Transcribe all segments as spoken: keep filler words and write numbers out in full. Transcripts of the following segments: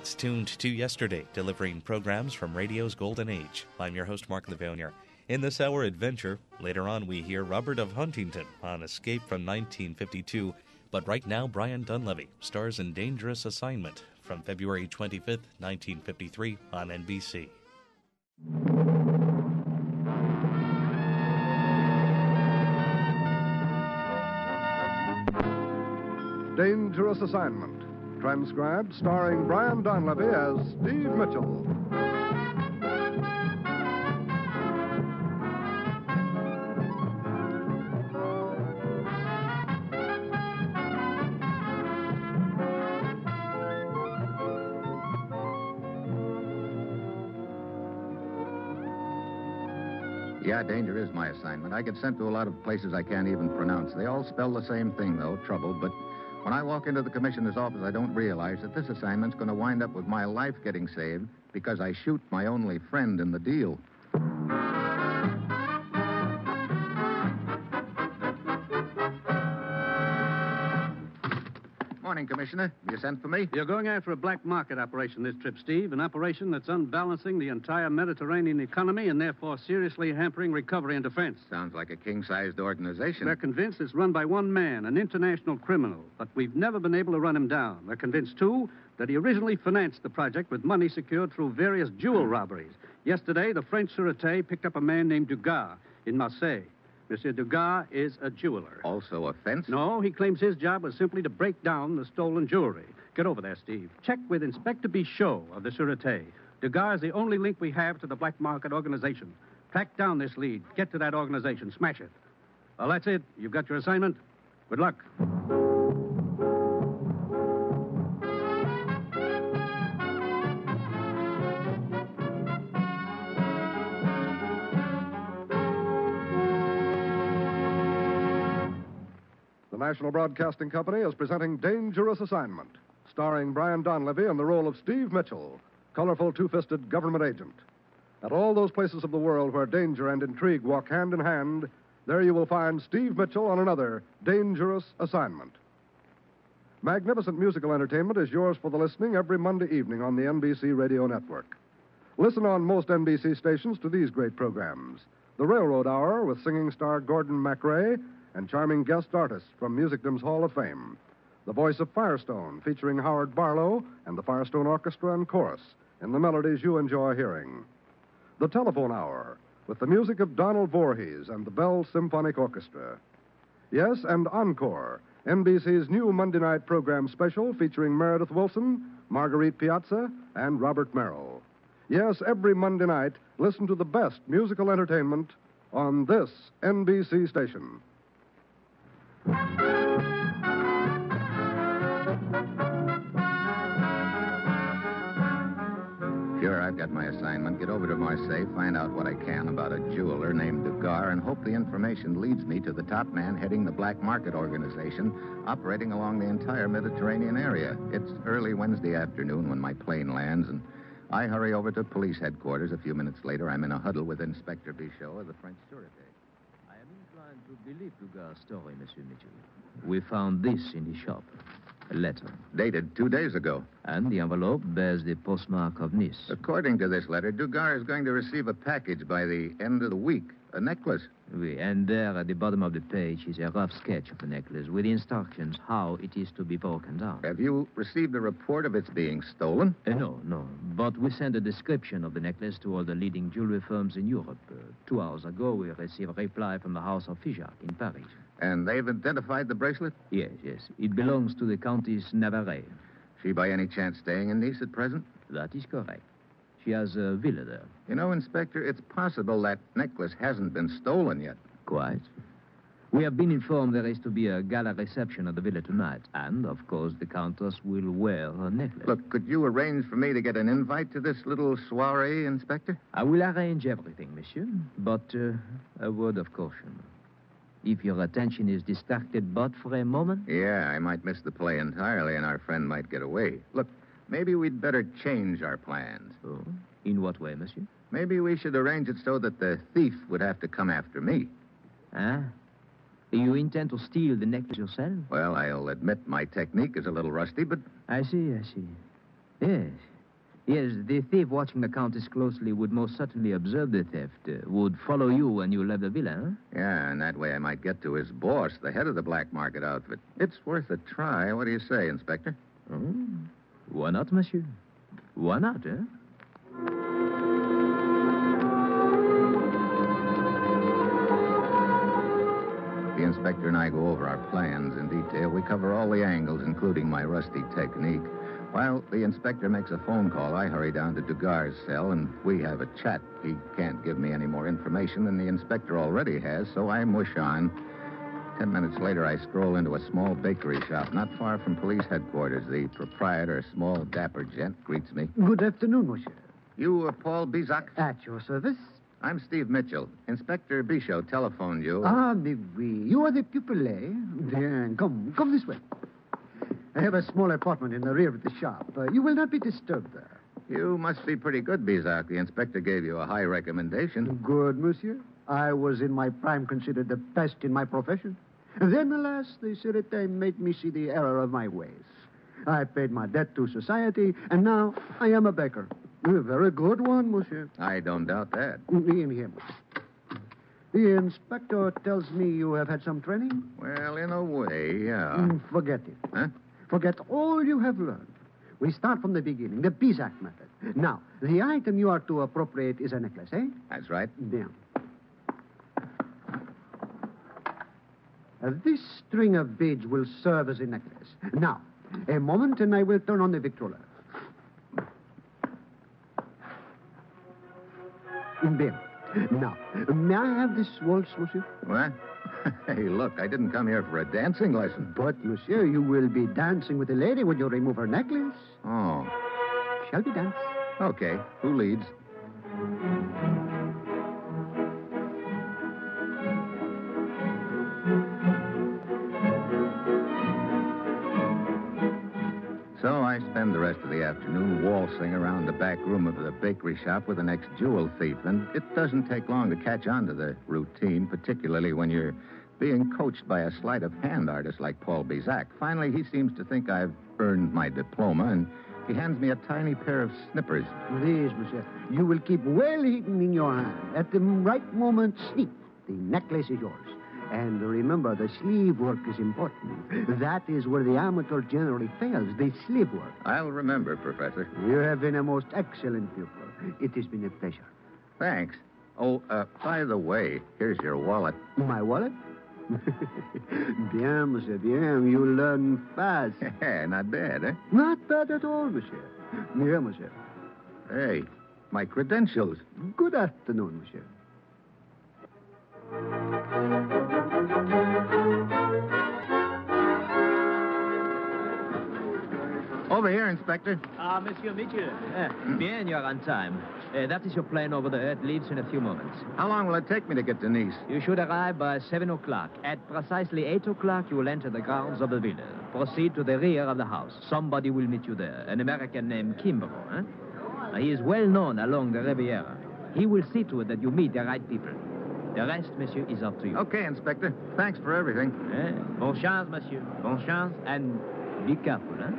It's tuned to yesterday, delivering programs from radio's golden age. I'm your host, Mark Levonier. In this hour adventure, later on we hear Robert of Huntington on Escape from nineteen fifty-two. But right now, Brian Donlevy stars in Dangerous Assignment from February twenty-fifth, nineteen fifty-three on N B C. Dangerous Assignment, transcribed starring Brian Donlevy as Steve Mitchell. Yeah, danger is my assignment. I get sent to a lot of places I can't even pronounce. They all spell the same thing, though, trouble. But when I walk into the commissioner's office, I don't realize that this assignment's going to wind up with my life getting saved because I shoot my only friend in the deal. Morning, Commissioner. You sent for me? You're going after a black market operation this trip, Steve. An operation that's unbalancing the entire Mediterranean economy and therefore seriously hampering recovery and defense. Sounds like a king-sized organization. They're convinced it's run by one man, an international criminal, but we've never been able to run him down. They're convinced, too, that he originally financed the project with money secured through various jewel robberies. Yesterday, the French Sûreté picked up a man named Dugas in Marseille. Monsieur Dugas is a jeweler. Also a fence? No, he claims his job was simply to break down the stolen jewelry. Get over there, Steve. Check with Inspector Bichot of the Sûreté. Dugas is the only link we have to the black market organization. Track down this lead. Get to that organization. Smash it. Well, that's it. You've got your assignment. Good luck. The National Broadcasting Company is presenting Dangerous Assignment, starring Brian Donlevy in the role of Steve Mitchell, colorful two-fisted government agent. At all those places of the world where danger and intrigue walk hand in hand, there you will find Steve Mitchell on another Dangerous Assignment. Magnificent musical entertainment is yours for the listening every Monday evening on the N B C Radio Network. Listen on most N B C stations to these great programs: The Railroad Hour with singing star Gordon MacRae and charming guest artists from Musicdom's Hall of Fame. The Voice of Firestone, featuring Howard Barlow and the Firestone Orchestra and Chorus in the melodies you enjoy hearing. The Telephone Hour, with the music of Donald Voorhees and the Bell Symphonic Orchestra. Yes, and Encore, N B C's new Monday night program special featuring Meredith Wilson, Marguerite Piazza, and Robert Merrill. Yes, every Monday night, listen to the best musical entertainment on this N B C station. Sure, I've got my assignment. Get over to Marseille, find out what I can about a jeweler named Dugas, and hope the information leads me to the top man heading the black market organization operating along the entire Mediterranean area. It's early Wednesday afternoon when my plane lands, and I hurry over to police headquarters. A few minutes later, I'm in a huddle with Inspector Bichot of the French Sûreté. I am inclined to believe Dugas' story, Monsieur Mitchell. We found this in the shop. A letter. Dated two days ago. And the envelope bears the postmark of Nice. According to this letter, Dugas is going to receive a package by the end of the week. A necklace. Oui, and there at the bottom of the page is a rough sketch of the necklace with instructions how it is to be broken down. Have you received a report of its being stolen? Uh, no, no. But we sent a description of the necklace to all the leading jewelry firms in Europe. Uh, two hours ago, we received a reply from the house of Figeac in Paris. And they've identified the bracelet? Yes, yes. It belongs to the Countess Navarre. She by any chance staying in Nice at present? That is correct. She has a villa there. You know, Inspector, it's possible that necklace hasn't been stolen yet. Quite. We have been informed there is to be a gala reception at the villa tonight. And, of course, the Countess will wear her necklace. Look, could you arrange for me to get an invite to this little soiree, Inspector? I will arrange everything, monsieur. But uh, a word of caution. If your attention is distracted but for a moment... Yeah, I might miss the play entirely and our friend might get away. Look, maybe we'd better change our plans. Oh? In what way, monsieur? Maybe we should arrange it so that the thief would have to come after me. Ah? You intend to steal the necklace yourself? Well, I'll admit my technique is a little rusty, but... I see, I see. Yes, Yes, the thief watching the Countess closely would most certainly observe the theft, uh, would follow you when you left the villa, huh? Yeah, and that way I might get to his boss, the head of the black market outfit. It's worth a try. What do you say, Inspector? Oh, why not, monsieur? Why not, eh? The inspector and I go over our plans in detail. We cover all the angles, including my rusty technique. While the inspector makes a phone call, I hurry down to Dugar's cell, and we have a chat. He can't give me any more information than the inspector already has, so I mush on. Ten minutes later, I stroll into a small bakery shop not far from police headquarters. The proprietor, a small, dapper gent, greets me. Good afternoon, monsieur. You, uh, Paul Bizak? At your service. I'm Steve Mitchell. Inspector Bichot telephoned you. Ah, mais oui. You are the pupil, eh? Bien, come, come this way. I have a small apartment in the rear of the shop. Uh, you will not be disturbed there. You must be pretty good, Bizak. The inspector gave you a high recommendation. Good, monsieur. I was in my prime considered the best in my profession. Then, alas, the Sûreté made me see the error of my ways. I paid my debt to society, and now I am a baker. A very good one, monsieur. I don't doubt that. In him. The inspector tells me you have had some training? Well, in a way, yeah. Mm, Forget it. Huh? Forget all you have learned. We start from the beginning, the Bizak method. Now, the item you are to appropriate is a necklace, eh? That's right. Bien. Uh, this string of beads will serve as a necklace. Now, a moment and I will turn on the victrola. Bien. Now, may I have this waltz, monsieur? What? Hey, look, I didn't come here for a dancing lesson. But, monsieur, you will be dancing with the lady when you remove her necklace. Oh, Shall we dance? okay. Who leads? So I spend the rest of the afternoon waltzing around the back room of the bakery shop with the next jewel thief. And it doesn't take long to catch on to the routine, particularly when you're being coached by a sleight of hand artist like Paul Bizak. Finally, he seems to think I've earned my diploma, and he hands me a tiny pair of snippers. These, monsieur, you will keep well hidden in your hand. At the right moment, snip. The necklace is yours. And remember, the sleeve work is important. That is where the amateur generally fails, the sleeve work. I'll remember, Professor. You have been a most excellent pupil. It has been a pleasure. Thanks. Oh, uh, by the way, here's your wallet. My wallet? Bien, monsieur, bien. You learn fast. Not bad, eh? Not bad at all, monsieur. Bien, monsieur. Hey, my credentials. Good afternoon, monsieur. Over here, Inspector. Ah, Monsieur Mitchell. Eh, bien, you're on time. Uh, that is your plane over there. It leaves in a few moments. How long will it take me to get to Nice? You should arrive by seven o'clock. At precisely eight o'clock, you will enter the grounds of the villa. Proceed to the rear of the house. Somebody will meet you there. An American named Kimbrough, huh? Uh, he is well known along the Riviera. He will see to it that you meet the right people. The rest, monsieur, is up to you. Okay, Inspector. Thanks for everything. Eh? Bon chance, monsieur. Bon chance, and be careful, huh?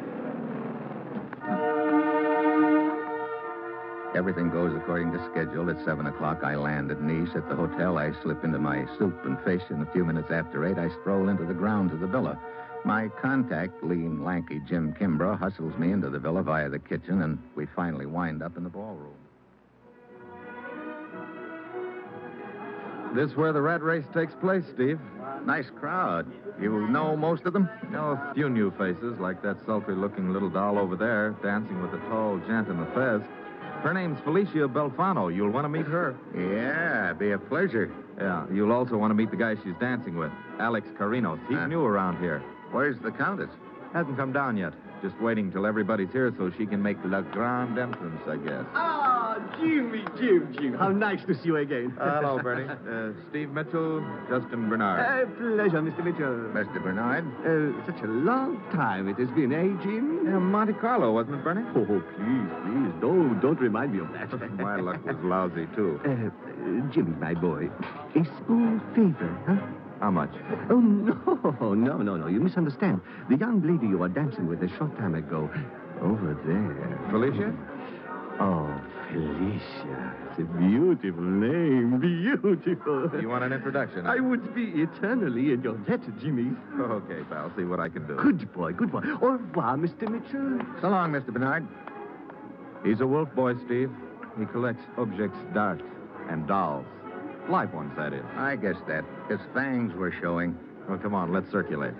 Everything goes according to schedule. At seven o'clock, I land at Nice. At the hotel, I slip into my soup and fish, and a few minutes after eight, I stroll into the grounds of the villa. My contact, lean, lanky Jim Kimbrough, hustles me into the villa via the kitchen, and we finally wind up in the ballroom. This where the rat race takes place, Steve? Nice crowd. You know most of them? Know a few new faces, like that sultry-looking little doll over there, dancing with the tall gent in the fez. Her name's Felicia Belfano. You'll want to meet her. Yeah, be a pleasure. Yeah, you'll also want to meet the guy she's dancing with, Alex Carinos. He's Huh? new around here. Where's the Countess? Hasn't come down yet. Just waiting till everybody's here so she can make la grande entrance, I guess. Ah, Jimmy, Jim, Jim. How nice to see you again. Uh, hello, Bernie. Uh, Steve Mitchell, Justin Bernard. Uh, pleasure, Mister Mitchell. Mister Bernard? Uh, such a long time it has been, eh, Jim? Yeah, Monte Carlo, wasn't it, Bernie? Oh, please, please, don't, don't remind me of that. My luck was lousy, too. Uh, uh, Jimmy, my boy, a small favor, huh? How much? Oh, no, no, no, no. You misunderstand. The young lady you were dancing with a short time ago, over there. Felicia? Oh, Felicia. It's a beautiful name. Beautiful. You want an introduction? I would be eternally in your debt, Jimmy. Okay, pal. See what I can do. Good boy, good boy. Au revoir, Mister Mitchell. So long, Mister Bernard. He's a wolf boy, Steve. He collects objects d'art and dolls. Live ones, that is. I guess that. His fangs were showing. Well, come on, let's circulate.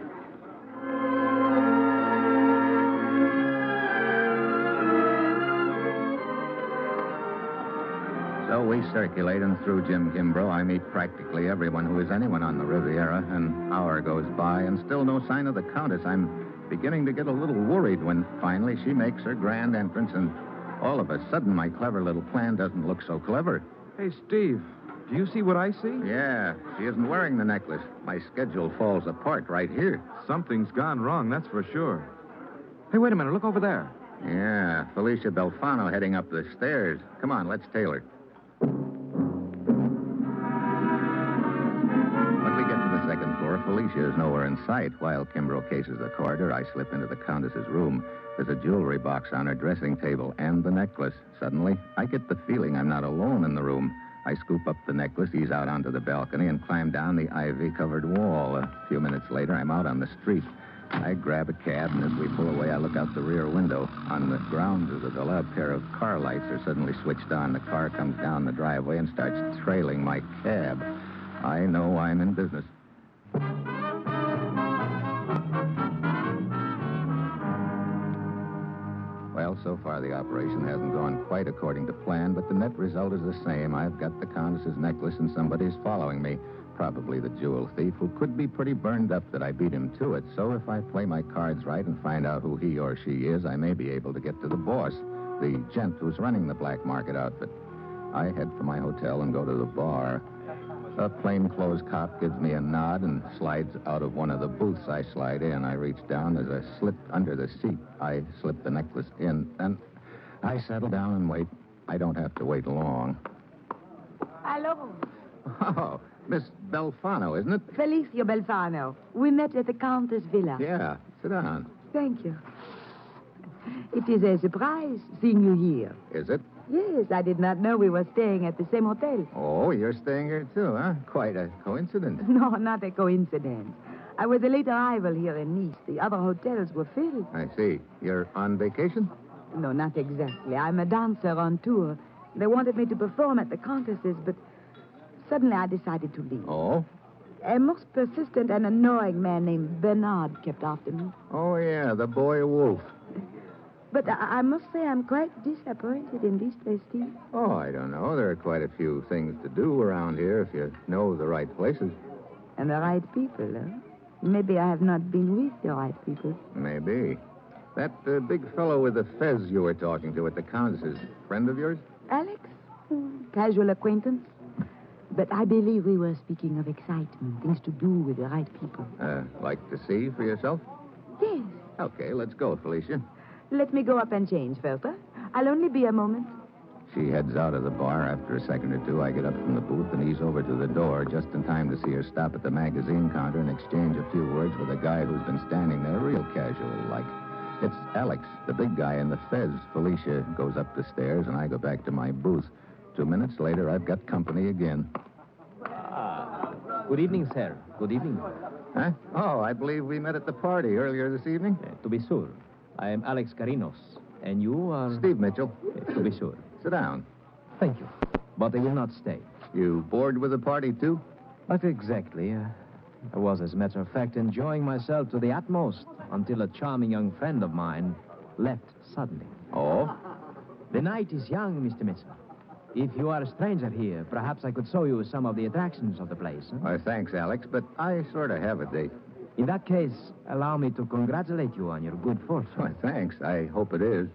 So we circulate, and through Jim Kimbrough, I meet practically everyone who is anyone on the Riviera. An hour goes by, and still no sign of the Countess. I'm beginning to get a little worried when finally she makes her grand entrance, and all of a sudden, my clever little plan doesn't look so clever. Hey, Steve, do you see what I see? Yeah, she isn't wearing the necklace. My schedule falls apart right here. Something's gone wrong, that's for sure. Hey, wait a minute. Look over there. Yeah, Felicia Belfano heading up the stairs. Come on, let's tail her. When we get to the second floor, Felicia is nowhere in sight. While Kimbrough cases the corridor, I slip into the Countess's room. There's a jewelry box on her dressing table and the necklace. Suddenly, I get the feeling I'm not alone in the room. I scoop up the necklace, ease out onto the balcony, and climb down the ivy-covered wall. A few minutes later, I'm out on the street. I grab a cab, and as we pull away, I look out the rear window. On the grounds of the villa, a pair of car lights are suddenly switched on. The car comes down the driveway and starts trailing my cab. I know I'm in business. Well, so far the operation hasn't gone quite according to plan, but the net result is the same. I've got the Countess's necklace, and somebody's following me. Probably the jewel thief, who could be pretty burned up that I beat him to it. So if I play my cards right and find out who he or she is, I may be able to get to the boss, the gent who's running the black market outfit. I head for my hotel and go to the bar. A plainclothes cop gives me a nod and slides out of one of the booths. I slide in. I reach down. There's a slit under the seat. I slip the necklace in, and I settle down and wait. I don't have to wait long. Hello. Oh, Miss Belfano, isn't it? Felicia Belfano. We met at the Countess Villa. Yeah, sit down. Thank you. It is a surprise seeing you here. Is it? Yes, I did not know we were staying at the same hotel. Oh, you're staying here too, huh? Quite a coincidence. No, not a coincidence. I was a late arrival here in Nice. The other hotels were filled. I see. You're on vacation? No, not exactly. I'm a dancer on tour. They wanted me to perform at the Countess's, but suddenly I decided to leave. Oh? A most persistent and annoying man named Bernard kept after me. Oh, yeah, the boy wolf. But I, I must say I'm quite disappointed in this place, Steve. Oh, I don't know. There are quite a few things to do around here if you know the right places. And the right people, huh? Maybe I have not been with the right people. Maybe. That uh, big fellow with the fez you were talking to at the Countess's, friend of yours? Alex? Hmm, casual acquaintance. But I believe we were speaking of excitement, things to do with the right people. Uh, like to see for yourself? Yes. Okay, let's go, Felicia. Let me go up and change, Felter. I'll only be a moment. She heads out of the bar. After a second or two, I get up from the booth and ease over to the door, just in time to see her stop at the magazine counter and exchange a few words with a guy who's been standing there real casual like. It's Alex, the big guy in the fez. Felicia goes up the stairs, and I go back to my booth. Two minutes later, I've got company again. Ah, good evening, sir. Good evening. Huh? Oh, I believe we met at the party earlier this evening. Uh, to be sure. I am Alex Carinos. And you are... Steve Mitchell. Uh, to be sure. Sit down. Thank you. But I will not stay. You bored with the party, too? Not exactly. Uh, I was, as a matter of fact, enjoying myself to the utmost until a charming young friend of mine left suddenly. Oh? The night is young, Mister Mitchell. If you are a stranger here, perhaps I could show you some of the attractions of the place. Huh? Well, thanks, Alex, but I sort of have a date. In that case, allow me to congratulate you on your good fortune. Well, thanks. I hope it is.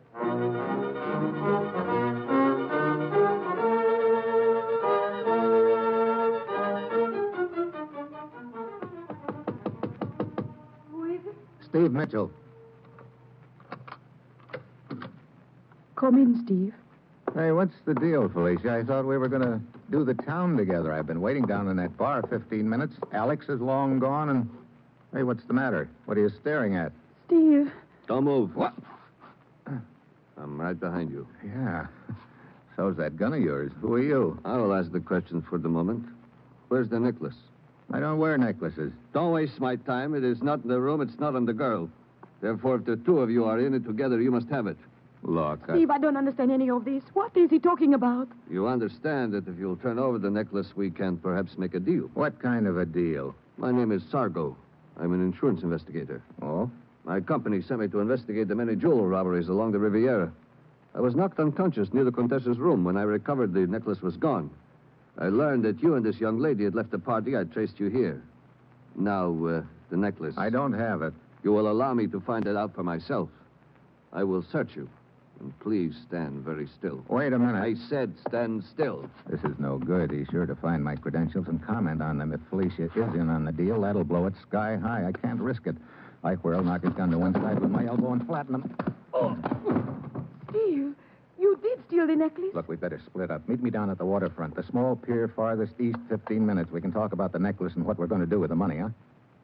Who is it? Steve Mitchell. Come in, Steve. Hey, what's the deal, Felicia? I thought we were going to do the town together. I've been waiting down in that bar fifteen minutes. Alex is long gone, and... Hey, what's the matter? What are you staring at? Steve. Don't move. What? I'm right behind you. Yeah. So's that gun of yours. Who are you? I will ask the question for the moment. Where's the necklace? I don't wear necklaces. Don't waste my time. It is not in the room. It's not on the girl. Therefore, if the two of you are in it together, you must have it. Look, I... Steve, I don't understand any of this. What is he talking about? You understand that if you'll turn over the necklace, we can perhaps make a deal. What kind of a deal? My name is Sargo. I'm an insurance investigator. Oh? My company sent me to investigate the many jewel robberies along the Riviera. I was knocked unconscious near the Contessa's room. When I recovered, the necklace was gone. I learned that you and this young lady had left the party. I traced you here. Now, uh, the necklace. I don't have it. You will allow me to find it out for myself. I will search you. And please stand very still. Wait a minute. I said stand still. This is no good. He's sure to find my credentials and comment on them. If Felicia is in on the deal, that'll blow it sky high. I can't risk it. I whirl, knock his gun to one side with my elbow and flatten him. Oh. Steve, you did steal the necklace? Look, we better split up. Meet me down at the waterfront. The small pier farthest east, fifteen minutes. We can talk about the necklace and what we're going to do with the money, huh?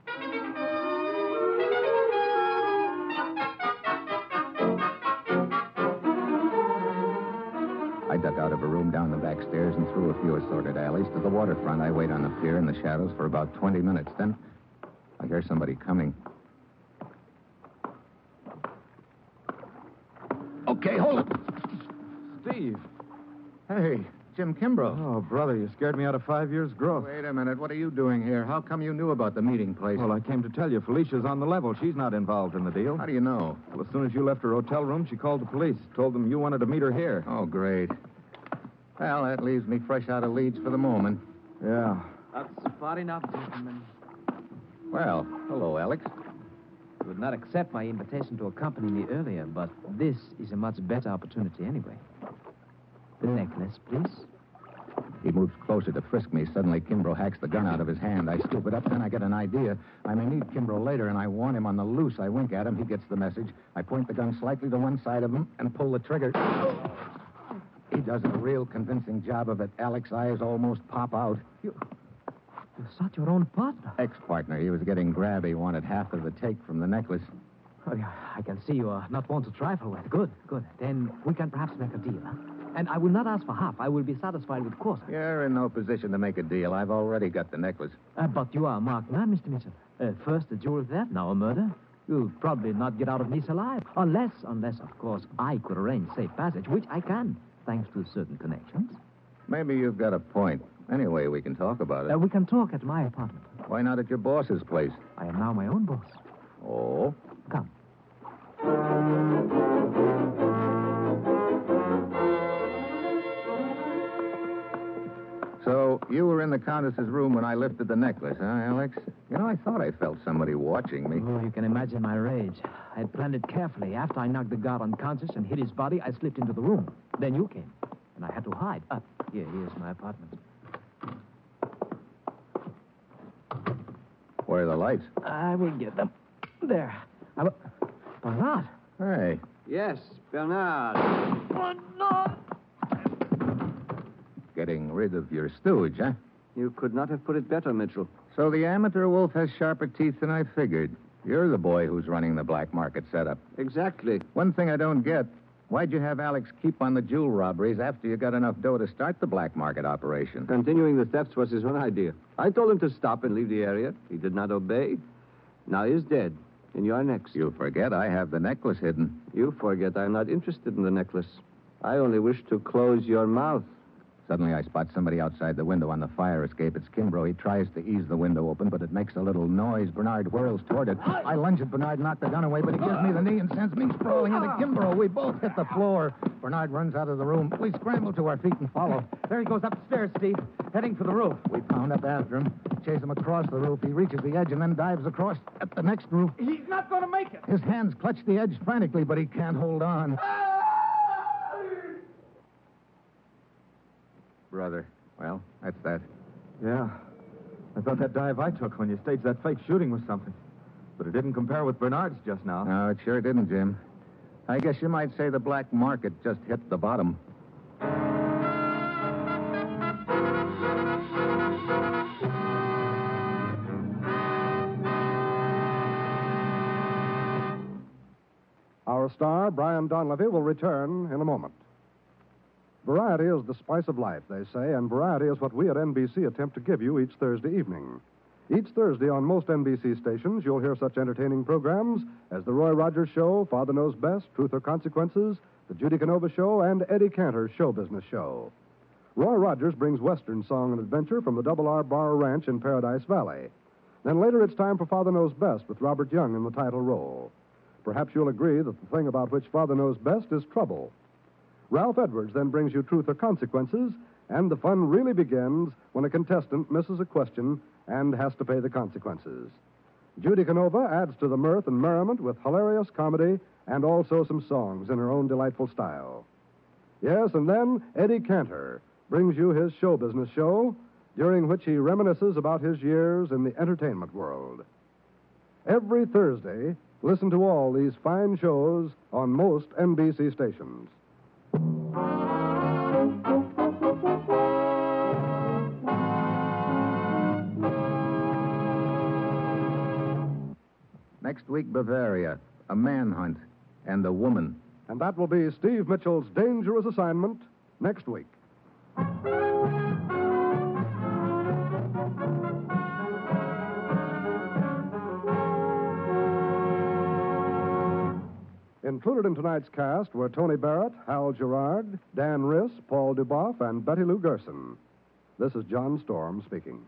I duck out of a room down the back stairs and through a few assorted alleys to the waterfront. I wait on the pier in the shadows for about twenty minutes. Then I hear somebody coming. Okay, hold it. Steve. Hey, Jim Kimbrough. Oh, brother, you scared me out of five years' growth. Wait a minute. What are you doing here? How come you knew about the meeting place? Well, I came to tell you, Felicia's on the level. She's not involved in the deal. How do you know? Well, as soon as you left her hotel room, she called the police. Told them you wanted to meet her here. Oh, great. Well, that leaves me fresh out of leads for the moment. Yeah. That's far enough, gentlemen. Well, hello, Alex. You would not accept my invitation to accompany me earlier, but this is a much better opportunity anyway. The necklace, please. He moves closer to frisk me. Suddenly, Kimbrough hacks the gun out of his hand. I scoop it up, then I get an idea. I may need Kimbrough later, and I warn him on the loose. I wink at him. He gets the message. I point the gun slightly to one side of him and pull the trigger. He does a real convincing job of it. Alex's eyes almost pop out. You... You shot your own partner. Ex-partner. He was getting grabby, wanted half of the take from the necklace. Oh, yeah, I can see you are not one to trifle with. Good, good. Then we can perhaps make a deal. Huh? And I will not ask for half. I will be satisfied with quarter. You're in no position to make a deal. I've already got the necklace. Uh, but you are a marked man, Mister Mitchell. Uh, first a jewel theft, now a murder. You'll probably not get out of Nice alive. Unless, unless, of course, I could arrange safe passage, which I can, thanks to certain connections. Maybe you've got a point. Anyway, we can talk about it. Uh, we can talk at my apartment. Why not at your boss's place? I am now my own boss. Oh? Come. So, you were in the Countess's room when I lifted the necklace, huh, Alex? You know, I thought I felt somebody watching me. Oh, you can imagine my rage. I had planned it carefully. After I knocked the guard unconscious and hit his body, I slipped into the room. Then you came, and I had to hide. Up. Here, here's my apartment. Where are the lights? I will get them. There. I will... Bernard. Hey. Yes, Bernard. Bernard! Getting rid of your stooge, huh? You could not have put it better, Mitchell. So the amateur wolf has sharper teeth than I figured. You're the boy who's running the black market setup. Exactly. One thing I don't get, why'd you have Alex keep on the jewel robberies after you got enough dough to start the black market operation? Continuing the thefts was his own idea. I told him to stop and leave the area. He did not obey. Now he's dead, and you're next. You forget I have the necklace hidden. You forget I'm not interested in the necklace. I only wish to close your mouth. Suddenly, I spot somebody outside the window on the fire escape. It's Kimbrough. He tries to ease the window open, but it makes a little noise. Bernard whirls toward it. I lunge at Bernard, knock the gun away, but he gives me the knee and sends me sprawling into Kimbrough. We both hit the floor. Bernard runs out of the room. We scramble to our feet and follow. There he goes upstairs, Steve, heading for the roof. We pound up after him, chase him across the roof. He reaches the edge and then dives across at the next roof. He's not going to make it. His hands clutch the edge frantically, but he can't hold on. Brother. Well, that's that. Yeah. I thought that dive I took when you staged that fake shooting was something. But it didn't compare with Bernard's just now. No, it sure didn't, Jim. I guess you might say the black market just hit the bottom. Our star, Brian Donlevy, will return in a moment. Variety is the spice of life, they say, and variety is what we at N B C attempt to give you each Thursday evening. Each Thursday on most N B C stations, you'll hear such entertaining programs as The Roy Rogers Show, Father Knows Best, Truth or Consequences, The Judy Canova Show, and Eddie Cantor's Show Business Show. Roy Rogers brings Western song and adventure from the Double R Bar Ranch in Paradise Valley. Then later it's time for Father Knows Best with Robert Young in the title role. Perhaps you'll agree that the thing about which Father knows best is trouble. Ralph Edwards then brings you Truth or Consequences, and the fun really begins when a contestant misses a question and has to pay the consequences. Judy Canova adds to the mirth and merriment with hilarious comedy and also some songs in her own delightful style. Yes, and then Eddie Cantor brings you his show business show, during which he reminisces about his years in the entertainment world. Every Thursday, listen to all these fine shows on most N B C stations. Next week, Bavaria, a manhunt, and a woman. And that will be Steve Mitchell's Dangerous Assignment next week. Included in tonight's cast were Tony Barrett, Hal Gerard, Dan Riss, Paul Duboff, and Betty Lou Gerson. This is John Storm speaking.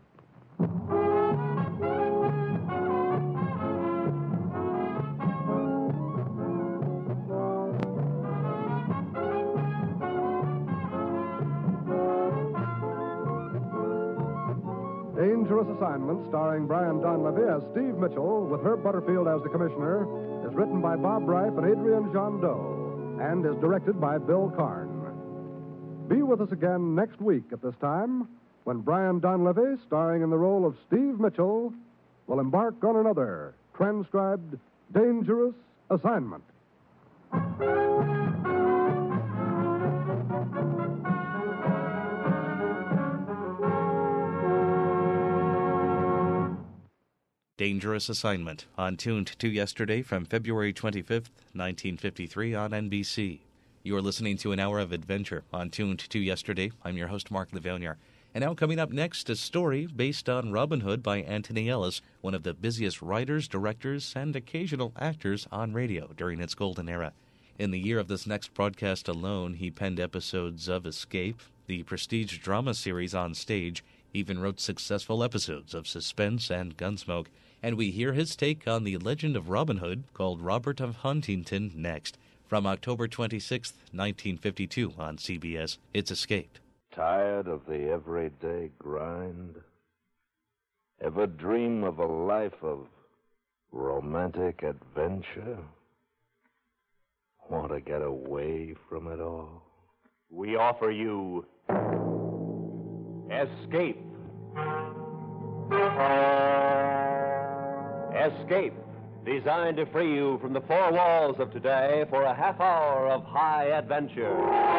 Dangerous Assignment, starring Brian Donlevy as Steve Mitchell, with Herb Butterfield as the commissioner, is written by Bob Reif and Adrian John Doe, and is directed by Bill Karn. Be with us again next week at this time, when Brian Donlevy, starring in the role of Steve Mitchell, will embark on another transcribed Dangerous Assignment. Dangerous Assignment, on Tuned to Yesterday from February twenty-fifth, nineteen fifty-three on N B C. You're listening to an hour of adventure on Tuned to Yesterday. I'm your host, Mark Livonia. And now coming up next, a story based on Robin Hood by Anthony Ellis, one of the busiest writers, directors, and occasional actors on radio during its golden era. In the year of this next broadcast alone, he penned episodes of Escape, the prestige drama series On Stage, even wrote successful episodes of Suspense and Gunsmoke. And we hear his take on the legend of Robin Hood, called Robert of Huntington, next. From October twenty-sixth, nineteen fifty-two on C B S, it's Escape. Tired of the everyday grind? Ever dream of a life of romantic adventure? Want to get away from it all? We offer you Escape. Escape, designed to free you from the four walls of today for a half hour of high adventure.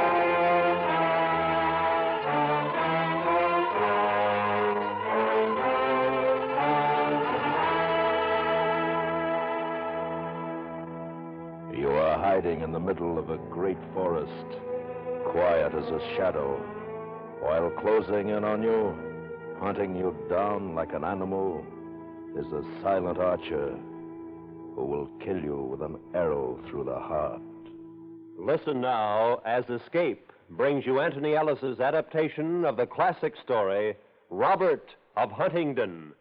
You are hiding in the middle of a great forest, quiet as a shadow, while closing in on you, hunting you down like an animal, is a silent archer who will kill you with an arrow through the heart. Listen now as Escape brings you Anthony Ellis's adaptation of the classic story, Robert of Huntingdon.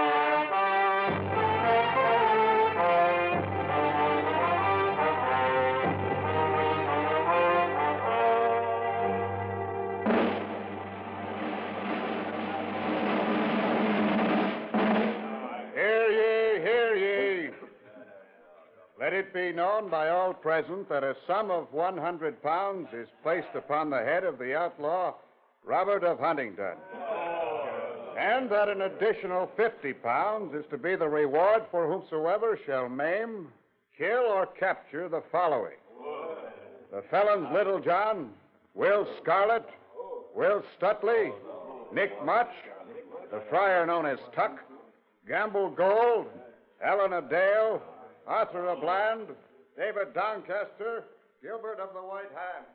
Let it be known by all present that a sum of one hundred pounds is placed upon the head of the outlaw, Robert of Huntingdon. And that an additional fifty pounds is to be the reward for whomsoever shall maim, kill, or capture the following: the felons Little John, Will Scarlett, Will Stutley, Nick Much, the friar known as Tuck, Gamble Gold, Eleanor Dale, Arthur of Bland, David Doncaster, Gilbert of the White Hand.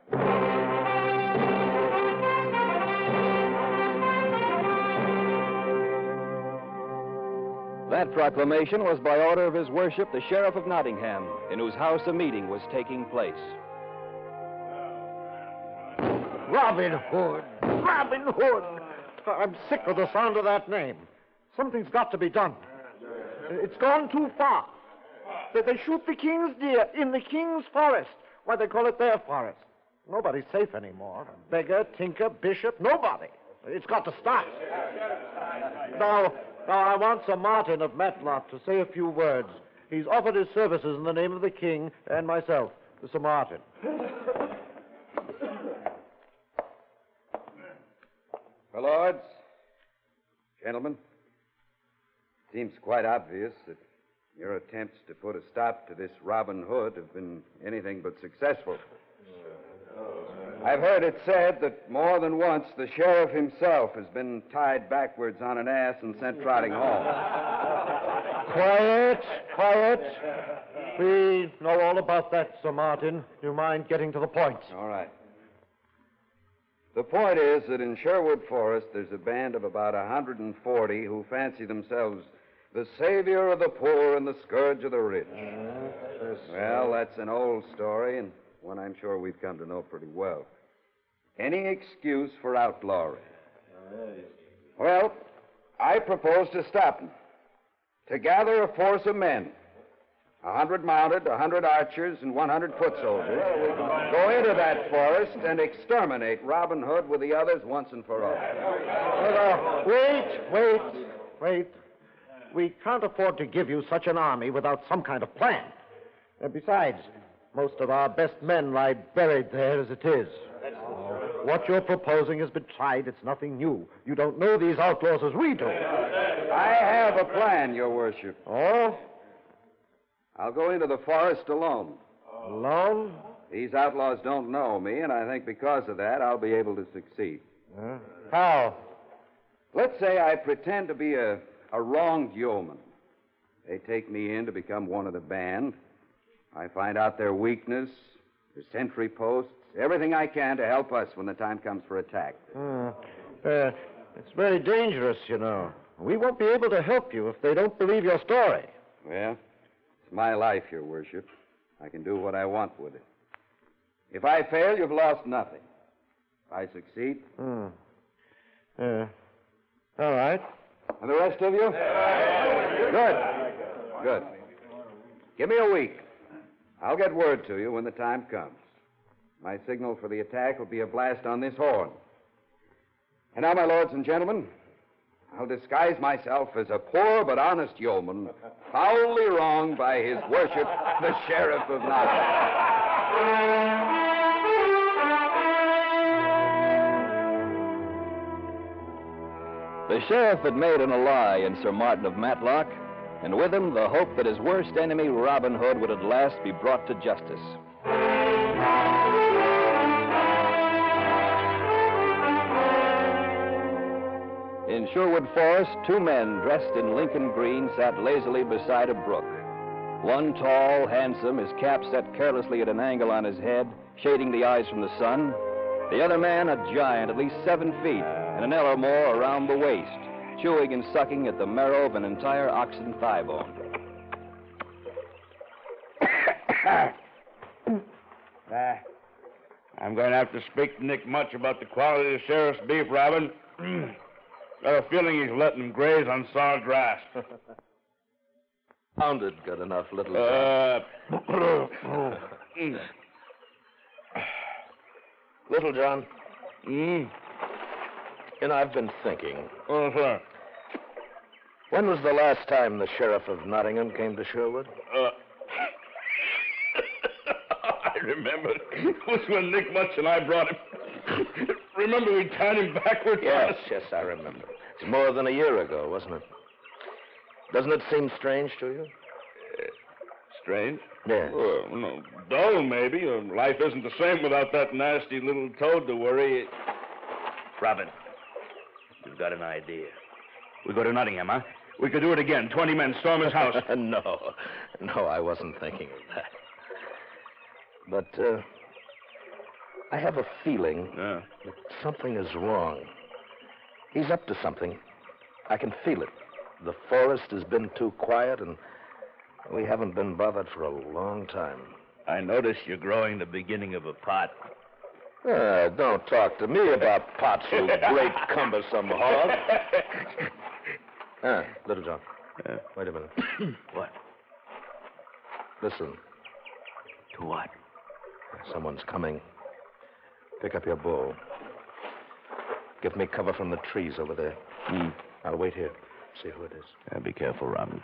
That proclamation was by order of His Worship, the Sheriff of Nottingham, in whose house a meeting was taking place. Robin Hood! Robin Hood! I'm sick of the sound of that name. Something's got to be done. It's gone too far. They, they shoot the king's deer in the king's forest. Why, they call it their forest. Nobody's safe anymore. Beggar, tinker, bishop, nobody. It's got to stop. Now, now I want Sir Martin of Matlock to say a few words. He's offered his services in the name of the king and myself, to Sir Martin. My lords, gentlemen, it seems quite obvious that your attempts to put a stop to this Robin Hood have been anything but successful. I've heard it said that more than once the sheriff himself has been tied backwards on an ass and sent trotting home. Quiet, quiet. We know all about that, Sir Martin. Do you mind getting to the point? All right. The point is that in Sherwood Forest there's a band of about one hundred forty who fancy themselves the savior of the poor and the scourge of the rich. Uh, well, that's an old story, and one I'm sure we've come to know pretty well. Any excuse for outlawry. Well, I propose to stop them, to gather a force of men, a hundred mounted, a hundred archers, and one hundred foot soldiers, go into that forest and exterminate Robin Hood with the others once and for all. Uh, wait, wait, wait. We can't afford to give you such an army without some kind of plan. And besides, most of our best men lie buried there as it is. What you're proposing has been tried. It's nothing new. You don't know these outlaws as we do. I have a plan, Your Worship. Oh? I'll go into the forest alone. Alone? These outlaws don't know me, and I think because of that, I'll be able to succeed. Uh, how? Let's say I pretend to be a, a wronged yeoman. They take me in to become one of the band. I find out their weakness, their sentry posts, everything I can to help us when the time comes for attack. Uh, uh, it's very dangerous, you know. We won't be able to help you if they don't believe your story. Well, it's my life, Your Worship. I can do what I want with it. If I fail, you've lost nothing. If I succeed... Hmm. Uh, all right. And the rest of you? Good. Good. Give me a week. I'll get word to you when the time comes. My signal for the attack will be a blast on this horn. And now, my lords and gentlemen, I'll disguise myself as a poor but honest yeoman, foully wronged by His Worship, the Sheriff of Nottingham. The sheriff had made an ally in Sir Martin of Matlock, and with him the hope that his worst enemy, Robin Hood, would at last be brought to justice. In Sherwood Forest, two men dressed in Lincoln green sat lazily beside a brook. One tall, handsome, his cap set carelessly at an angle on his head, shading the eyes from the sun. The other man, a giant, at least seven feet, and an ell or more around the waist, chewing and sucking at the marrow of an entire oxen thigh bone. uh, I'm going to have to speak to Nick Much about the quality of the sheriff's beef, Robin. Got a feeling he's letting him graze on sour grass. Pounded good enough, little Uh, John. Little John. Mm. You know, I've been thinking. Oh, sir. When was the last time the Sheriff of Nottingham came to Sherwood? Uh, I remember. It was when Nick Much and I brought him. Remember we tied him backwards? Yes, yes, I remember. It's more than a year ago, wasn't it? Doesn't it seem strange to you? Uh, strange? Yes. Well, no, dull, maybe. Uh, life isn't the same without that nasty little toad to worry. Robin, you've got an idea. We go to Nottingham, huh? We could do it again. Twenty men storm his house. no, no, I wasn't thinking of that. but uh, I have a feeling Yeah. that something is wrong. He's up to something. I can feel it. The forest has been too quiet, and we haven't been bothered for a long time. I notice you're growing the beginning of a pot. Uh, don't talk to me about pots, you great cumbersome hog. Ah, Little John. Uh, Wait a minute. What? Listen. To what? Someone's coming. Pick up your bow. Give me cover from the trees over there. Hmm. I'll wait here. See who it is. Uh, be careful, Robin.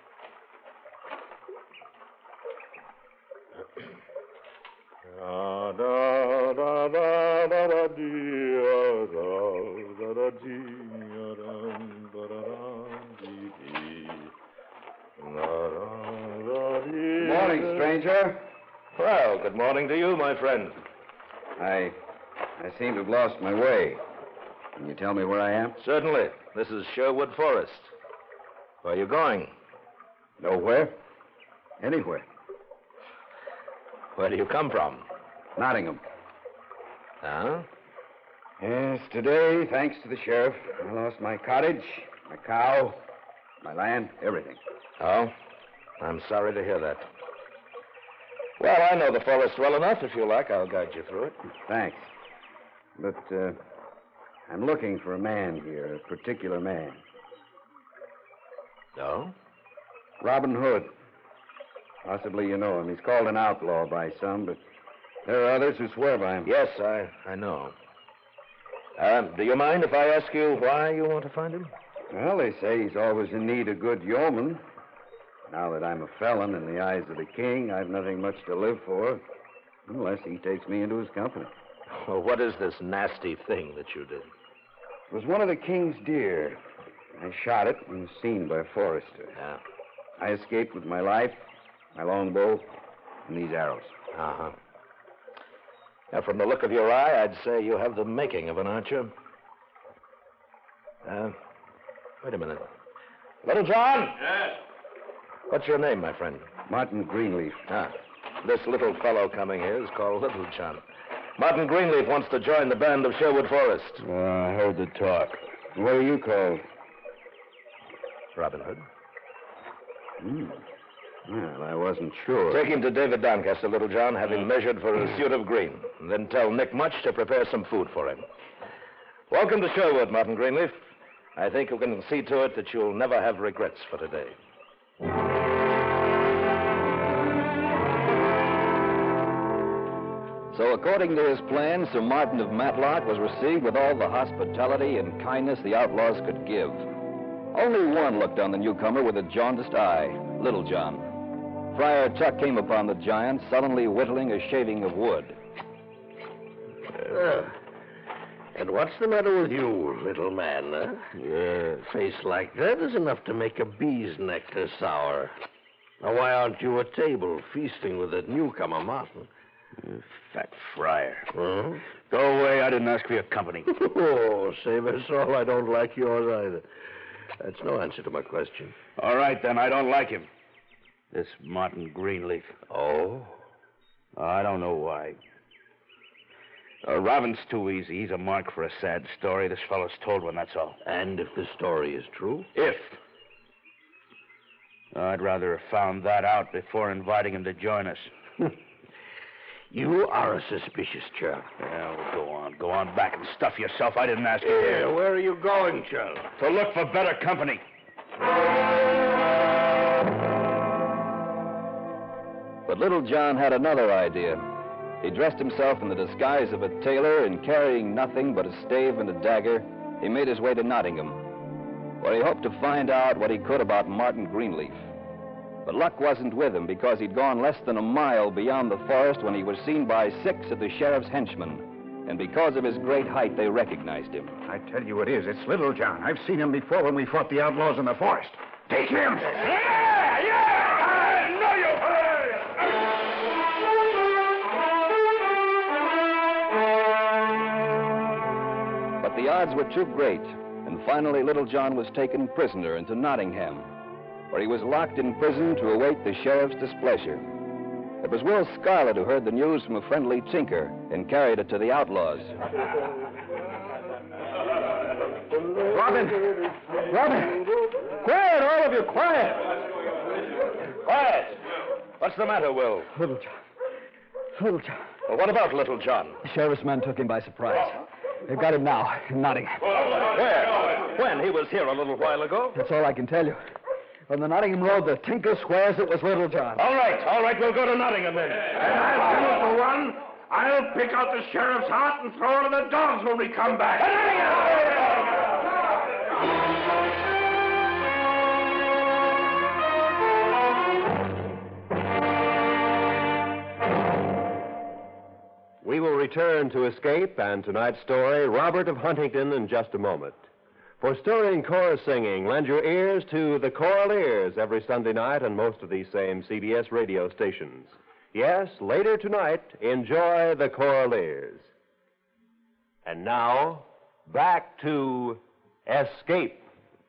Morning, stranger. Well, good morning to you, my friend. I I seem to have lost my way. Can you tell me where I am? Certainly. This is Sherwood Forest. Where are you going? Nowhere. Anywhere. Where do you come from? Nottingham. Huh? Yes, today, thanks to the sheriff, I lost my cottage, my cow, my land, everything. Oh? I'm sorry to hear that. Well, I know the forest well enough. If you like, I'll guide you through it. Thanks. But, uh, I'm looking for a man here, a particular man. No? Robin Hood. Possibly you know him. He's called an outlaw by some, but there are others who swear by him. Yes, I, I know. Um, do you mind if I ask you why you want to find him? Well, they say he's always in need of good yeomen. Now that I'm a felon in the eyes of the king, I've nothing much to live for, unless he takes me into his company. Well, what is this nasty thing that you did? It was one of the king's deer. I shot it and was seen by a forester. Yeah. I escaped with my life, my longbow, and these arrows. Uh-huh. Now, from the look of your eye, I'd say you have the making of an archer. Uh, wait a minute. Little John? Yes? What's your name, my friend? Martin Greenleaf. Ah, this little fellow coming here is called Little John. Martin Greenleaf wants to join the band of Sherwood Forest. Uh, I heard the talk. What are you called? Robin Hood. Hmm. Well, I wasn't sure. Take him to David Doncaster, Little John, have him measured for a suit of green. And then tell Nick Much to prepare some food for him. Welcome to Sherwood, Martin Greenleaf. I think you can see to it that you'll never have regrets for today. So, according to his plan, Sir Martin of Matlock was received with all the hospitality and kindness the outlaws could give. Only one looked on the newcomer with a jaundiced eye, Little John. Friar Tuck came upon the giant, sullenly whittling a shaving of wood. Uh, and what's the matter with you, little man? Huh? Your face like that is enough to make a bee's nectar sour. Now, why aren't you at table feasting with that newcomer, Martin? Uh, fat friar. Huh? Go away. I didn't ask for your company. Oh, save us all. I don't like yours either. That's no answer to my question. All right, then. I don't like him. This Martin Greenleaf. Oh? I don't know why. Uh, Robin's too easy. He's a mark for a sad story. This fellow's told one, that's all. And if the story is true? If. I'd rather have found that out before inviting him to join us. You are a suspicious chap. Yeah, well, go on. Go on back and stuff yourself. I didn't ask you Yeah, here. where are you going, chap? To look for better company. But Little John had another idea. He dressed himself in the disguise of a tailor, and carrying nothing but a stave and a dagger, he made his way to Nottingham, where he hoped to find out what he could about Martin Greenleaf. But luck wasn't with him, because he'd gone less than a mile beyond the forest when he was seen by six of the sheriff's henchmen. And because of his great height, they recognized him. I tell you it is. It's Little John. I've seen him before when we fought the outlaws in the forest. Take him! Yeah, yeah! I know you! But the odds were too great, and finally Little John was taken prisoner into Nottingham, where he was locked in prison to await the sheriff's displeasure. It was Will Scarlett who heard the news from a friendly tinker and carried it to the outlaws. Robin! Robin! Quiet, all of you, quiet! Quiet! What's the matter, Will? Little John. Little John. Well, what about Little John? The sheriff's men took him by surprise. They've got him now, in Nottingham. Where? When? He was here a little while ago. That's all I can tell you. On the Nottingham Road, the tinker swears it was Little John. All right, all right, we'll go to Nottingham then. And I'll tell you for one, I'll pick out the sheriff's heart and throw it to the dogs when we come back. We will return to Escape and tonight's story, Robert of Huntington, in just a moment. For story and chorus singing, lend your ears to the Choral Ears every Sunday night on most of these same C B S radio stations. Yes, later tonight, enjoy the Choral Ears. And now, back to Escape.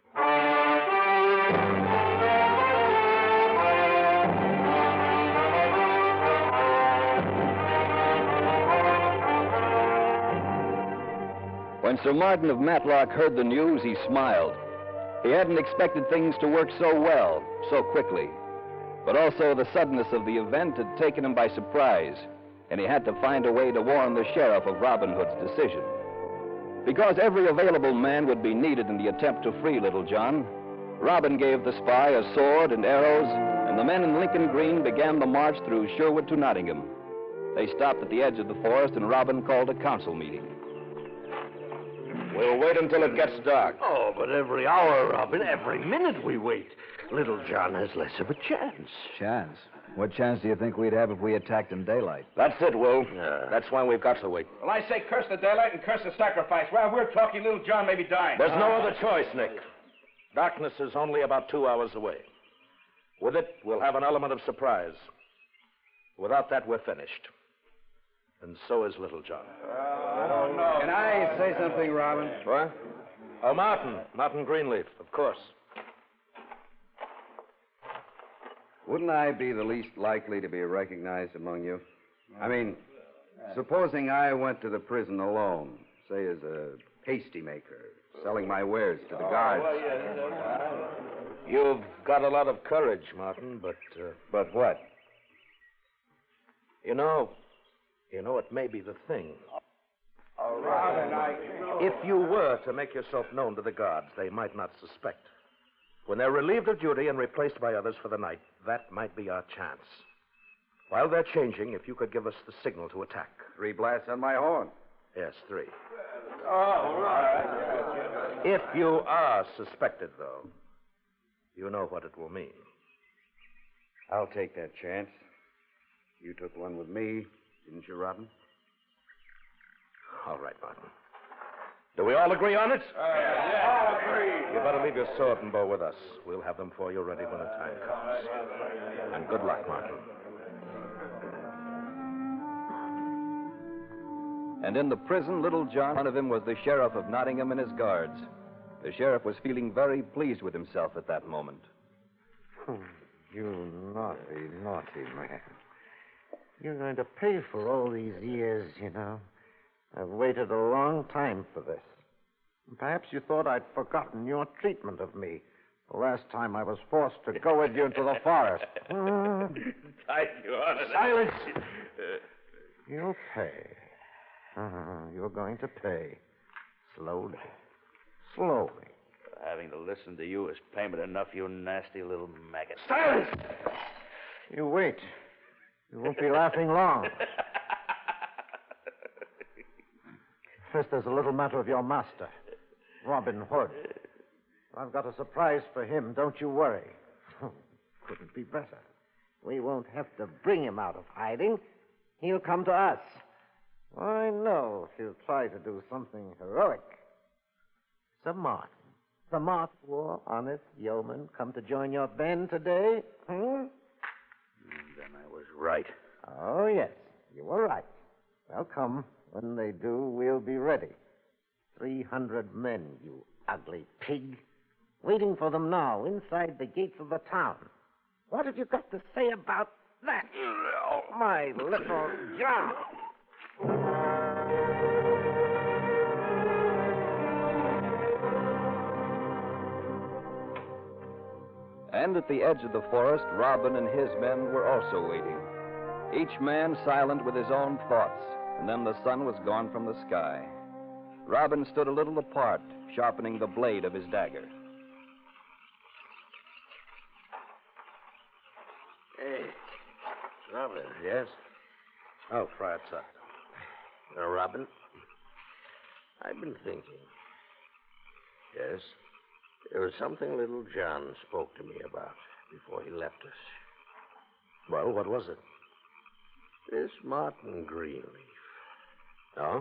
When Sir Martin of Matlock heard the news, he smiled. He hadn't expected things to work so well, so quickly. But also the suddenness of the event had taken him by surprise, and he had to find a way to warn the sheriff of Robin Hood's decision. Because every available man would be needed in the attempt to free Little John, Robin gave the spy a sword and arrows, and the men in Lincoln Green began the march through Sherwood to Nottingham. They stopped at the edge of the forest, and Robin called a council meeting. We'll wait until it gets dark. Oh, but every hour, Robin, every minute we wait, Little John has less of a chance. Chance? What chance do you think we'd have if we attacked in daylight? That's it, Will. Yeah. That's why we've got to wait. Well, I say curse the daylight and curse the sacrifice. While we're talking, little John may be dying. There's no other choice, Nick. Darkness is only about two hours away. With it, we'll have an element of surprise. Without that, we're finished. And so is Little John. I don't know. Can I say something, Robin? What? Oh, Martin. Martin Greenleaf, of course. Wouldn't I be the least likely to be recognized among you? I mean, supposing I went to the prison alone, say as a pasty maker, selling my wares to the guards. You've got a lot of courage, Martin, but... Uh, but what? You know... You know, it may be the thing. Oh, Robin, I... If you were to make yourself known to the guards, they might not suspect. When they're relieved of duty and replaced by others for the night, that might be our chance. While they're changing, if you could give us the signal to attack. Three blasts on my horn. Yes, three. Oh, right. If you are suspected, though, you know what it will mean. I'll take that chance. You took one with me, didn't you, Robin? All right, Martin. Do we all agree on it? Uh, yeah, all agree. You better leave your sword and bow with us. We'll have them for you ready when the time comes. And good luck, Martin. And in the prison, Little John, in front of him was the sheriff of Nottingham and his guards. The sheriff was feeling very pleased with himself at that moment. You naughty, naughty man. You're going to pay for all these years, you know. I've waited a long time for this. Perhaps you thought I'd forgotten your treatment of me the last time I was forced to go with you into the forest. Thank you, honest. Silence! You'll pay. Uh, you're going to pay. Slowly. Slowly. Having to listen to you is payment enough, you nasty little maggot. Silence! You wait. You won't be laughing long. First, there's a little matter of your master, Robin Hood. I've got a surprise for him, don't you worry. Couldn't be better. We won't have to bring him out of hiding. He'll come to us. I know if he'll try to do something heroic. Sir Martin. Sir Martin, war, honest yeoman, come to join your band today? Hmm? Then I was right. Oh, yes, you were right. Well, come. When they do, we'll be ready. Three hundred men, you ugly pig. Waiting for them now, inside the gates of the town. What have you got to say about that? Oh, my little John. And at the edge of the forest, Robin and his men were also waiting, each man silent with his own thoughts, and then the sun was gone from the sky. Robin stood a little apart, sharpening the blade of his dagger. Hey, Robin. Yes? Oh, Friar Tuck. Uh, Robin, I've been thinking. Yes? There was something little John spoke to me about before he left us. Well, what was it? This Martin Greenleaf. Oh?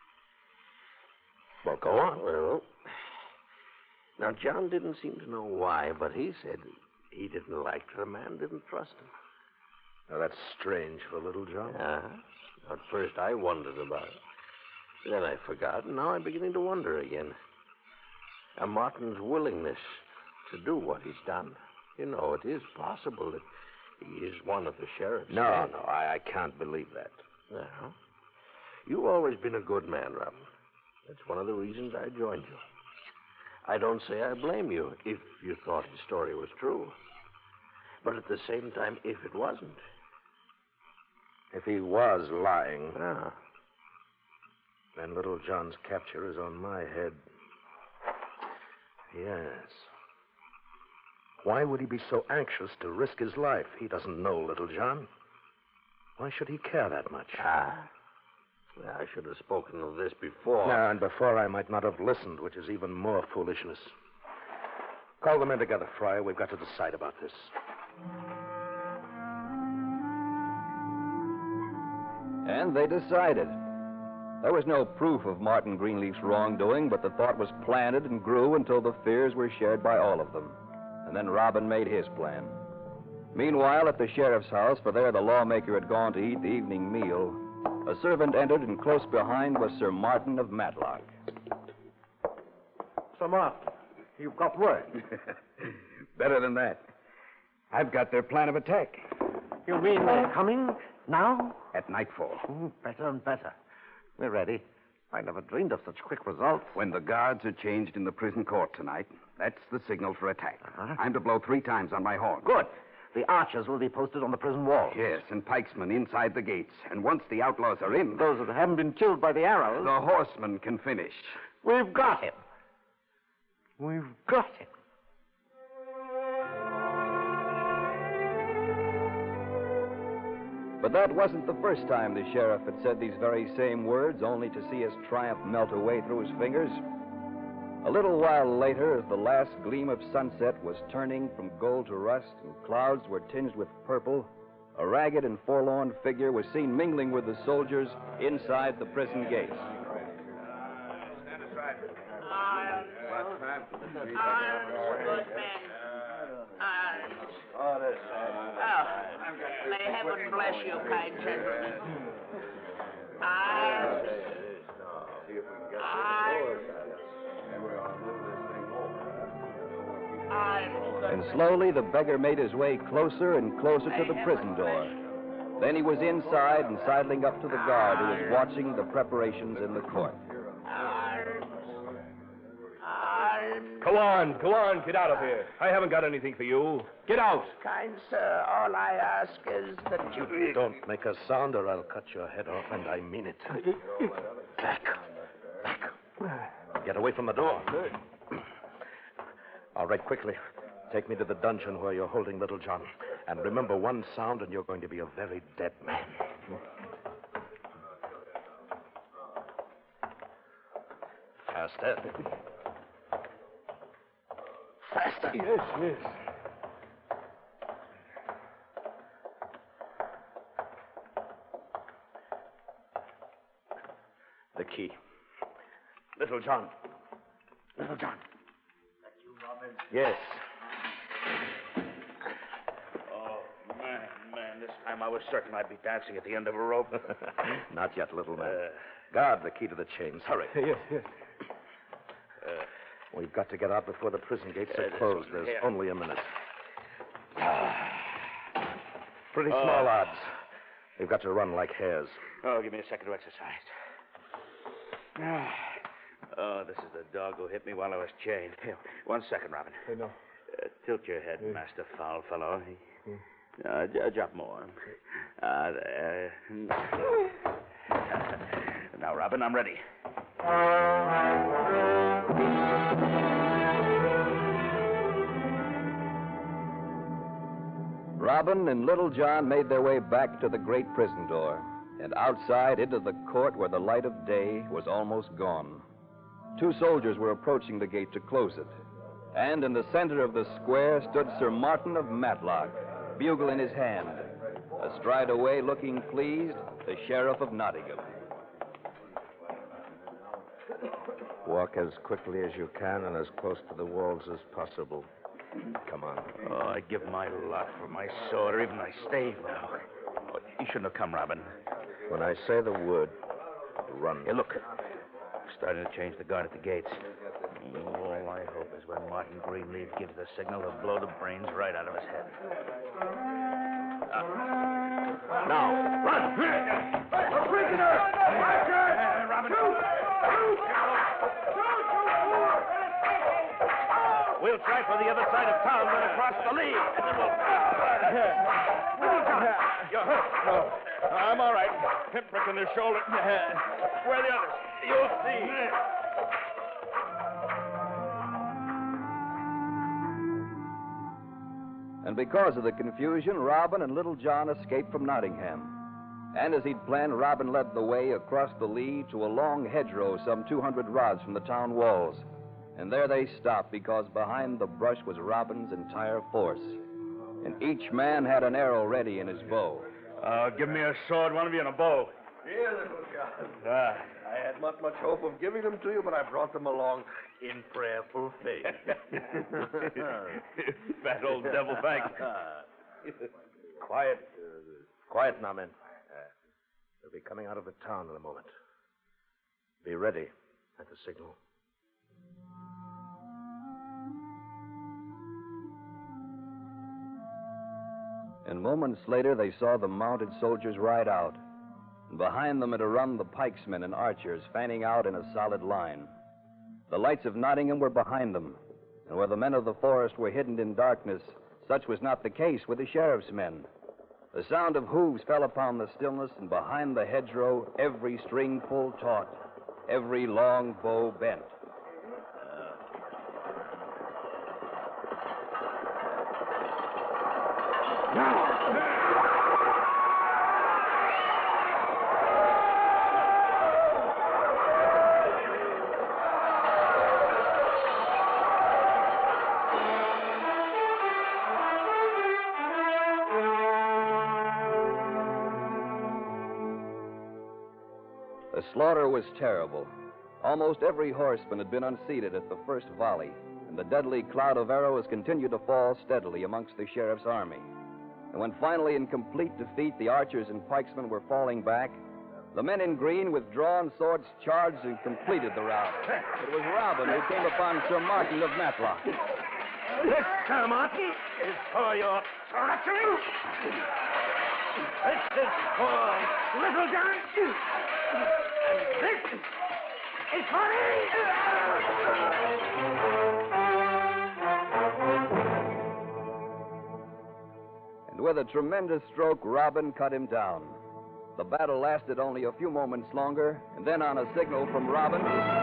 Well, go on. Well, now, John didn't seem to know why, but he said he didn't like the man, didn't trust him. Now, that's strange for little John. Uh-huh. At first, I wondered about it. Then I forgot, and now I'm beginning to wonder again. Now, Martin's willingness to do what he's done. You know, it is possible that he is one of the sheriff's No, men. no, I, I can't believe that. Uh-huh. You've always been a good man, Robin. That's one of the reasons I joined you. I don't say I blame you if you thought his story was true. But at the same time, if it wasn't. If he was lying, Ah, then little John's capture is on my head. Yes. Why would he be so anxious to risk his life? He doesn't know little John. Why should he care that much? Ah. Well, I should have spoken of this before. No, and before I might not have listened, which is even more foolishness. Call the men together, Friar. We've got to decide about this. And they decided. There was no proof of Martin Greenleaf's wrongdoing, but the thought was planted and grew until the fears were shared by all of them. And then Robin made his plan. Meanwhile, at the sheriff's house, for there the lawmaker had gone to eat the evening meal, a servant entered, and close behind was Sir Martin of Matlock. Sir Martin, you've got word. Better than that. I've got their plan of attack. You mean they're coming now? At nightfall. Mm, better and better. We're ready. I never dreamed of such quick results. When the guards are changed in the prison court tonight, that's the signal for attack. Uh-huh. I'm to blow three times on my horn. Good. The archers will be posted on the prison wall. Yes, and pikesmen inside the gates. And once the outlaws are in... Those that haven't been killed by the arrows... The horsemen can finish. We've got him. We've got him. But that wasn't the first time the sheriff had said these very same words, only to see his triumph melt away through his fingers. A little while later, as the last gleam of sunset was turning from gold to rust and clouds were tinged with purple, a ragged and forlorn figure was seen mingling with the soldiers inside the prison gates. May heaven bless you, kind gentlemen. I... I... And slowly the beggar made his way closer and closer to the prison door. Then he was inside and sidling up to the guard who was watching the preparations in the court. Go on, go on, get out of here. I haven't got anything for you. Get out. Kind sir, all I ask is that you... Don't make a sound or I'll cut your head off, and I mean it. Back. Back. Get away from the door. All right, quickly. Take me to the dungeon where you're holding little John. And remember one sound and you're going to be a very dead man. Faster. Faster. Yes, yes. The key. Little John. Little John. Yes. Oh, man, man, this time I was certain I'd be dancing at the end of a rope. Not yet, little man. Uh, Guard the key to the chains. Hurry. Yes, yes. Uh, We've got to get out before the prison gates uh, are closed. There's here. only a minute. Pretty Oh. small odds. We've got to run like hares. Oh, give me a second to exercise. Ah. Oh, this is the dog who hit me while I was chained. Here, one second, Robin. Hey, no. Uh, tilt your head, Hey. Master Foul Fellow. Hmm. Uh, j- drop more. Ah, there. Now, Robin, I'm ready. Robin and Little John made their way back to the great prison door, and outside into the court where the light of day was almost gone. Two soldiers were approaching the gate to close it, and in the center of the square stood Sir Martin of Matlock, bugle in his hand. Astride away, looking pleased, the Sheriff of Nottingham. Walk as quickly as you can and as close to the walls as possible. Come on. Oh, I'd give my lot for my sword or even my stave now. Oh, you shouldn't have come, Robin. When I say the word, run. Here, look. Starting to change the guard at the gates. All I hope is when Martin Greenleaf gives the signal to blow the brains right out of his head. Uh, now, run! A prisoner! Uh, Robin. We'll try for the other side of town, then across the Lee, and then we'll... You're hurt. No, I'm all right. Prick in the shoulder. Where are the others? You'll see. And because of the confusion, Robin and Little John escaped from Nottingham. And as he'd planned, Robin led the way across the Lee to a long hedgerow some two hundred rods from the town walls. And there they stopped because behind the brush was Robin's entire force. And each man had an arrow ready in his bow. Uh, give me a sword, one of you, and a bow. Here, little John. Ah. I had not much hope of giving them to you, but I brought them along in prayerful faith. Fat old devil, thanks. Quiet. Uh, quiet now, men. Uh, they'll be coming out of the town in a moment. Be ready at the signal. And moments later, they saw the mounted soldiers ride out. And behind them had run the pikesmen and archers, fanning out in a solid line. The lights of Nottingham were behind them, and where the men of the forest were hidden in darkness, such was not the case with the sheriff's men. The sound of hooves fell upon the stillness, and behind the hedgerow, every string full taut, every long bow bent. The slaughter was terrible. Almost every horseman had been unseated at the first volley, and the deadly cloud of arrows continued to fall steadily amongst the sheriff's army. And when finally in complete defeat the archers and pikesmen were falling back, the men in green with drawn swords charged and completed the rout. It was Robin who came upon Sir Martin of Matlock. This, Sir Martin, is for your treachery. This is for Little John. And this is for me. And with a tremendous stroke, Robin cut him down. The battle lasted only a few moments longer, and then on a signal from Robin,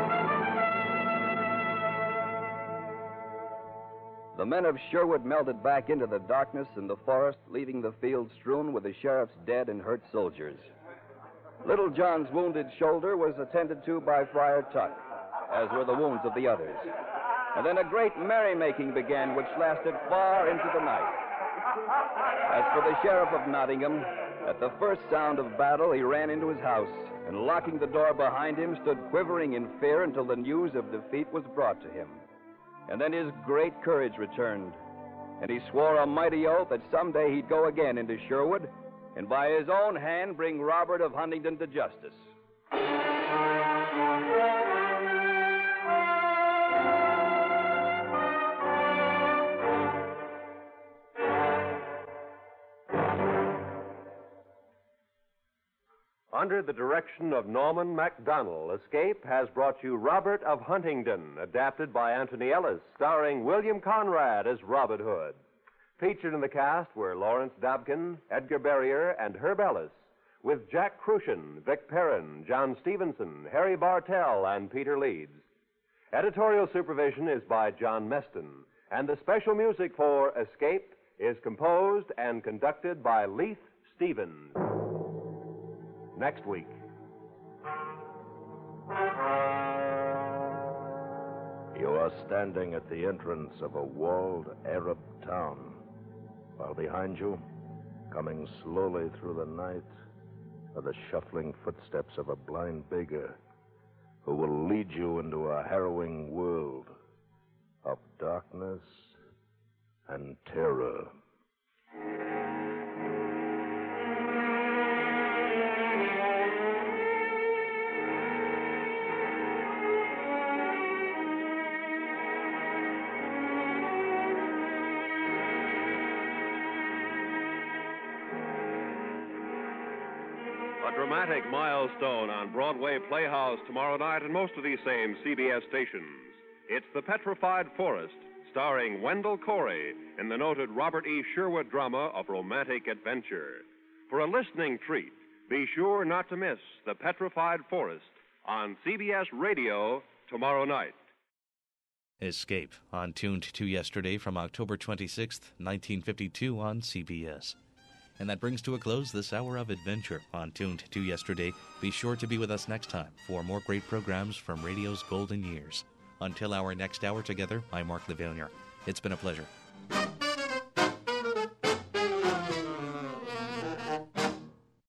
the men of Sherwood melted back into the darkness and the forest, leaving the field strewn with the sheriff's dead and hurt soldiers. Little John's wounded shoulder was attended to by Friar Tuck, as were the wounds of the others. And then a great merrymaking began, which lasted far into the night. As for the Sheriff of Nottingham, at the first sound of battle, he ran into his house, and locking the door behind him, stood quivering in fear until the news of defeat was brought to him. And then his great courage returned, and he swore a mighty oath that someday he'd go again into Sherwood and by his own hand bring Robert of Huntingdon to justice. Under the direction of Norman MacDonald, Escape has brought you Robert of Huntington, adapted by Anthony Ellis, starring William Conrad as Robin Hood. Featured in the cast were Lawrence Dobkin, Edgar Barrier, and Herb Ellis, with Jack Crucian, Vic Perrin, John Stevenson, Harry Bartell, and Peter Leeds. Editorial supervision is by John Meston, and the special music for Escape is composed and conducted by Leith Stevens. Next week. You are standing at the entrance of a walled Arab town, while behind you, coming slowly through the night, are the shuffling footsteps of a blind beggar who will lead you into a harrowing world of darkness and terror. A dramatic milestone on Broadway Playhouse tomorrow night and most of these same C B S stations. It's The Petrified Forest, starring Wendell Corey in the noted Robert E. Sherwood drama of romantic adventure. For a listening treat, be sure not to miss The Petrified Forest on C B S Radio tomorrow night. Escape, on Tuned to Yesterday from October twenty-sixth, nineteen fifty-two on C B S. And that brings to a close this hour of adventure on Tuned to Yesterday. Be sure to be with us next time for more great programs from radio's golden years. Until our next hour together, I'm Mark Levanier. It's been a pleasure.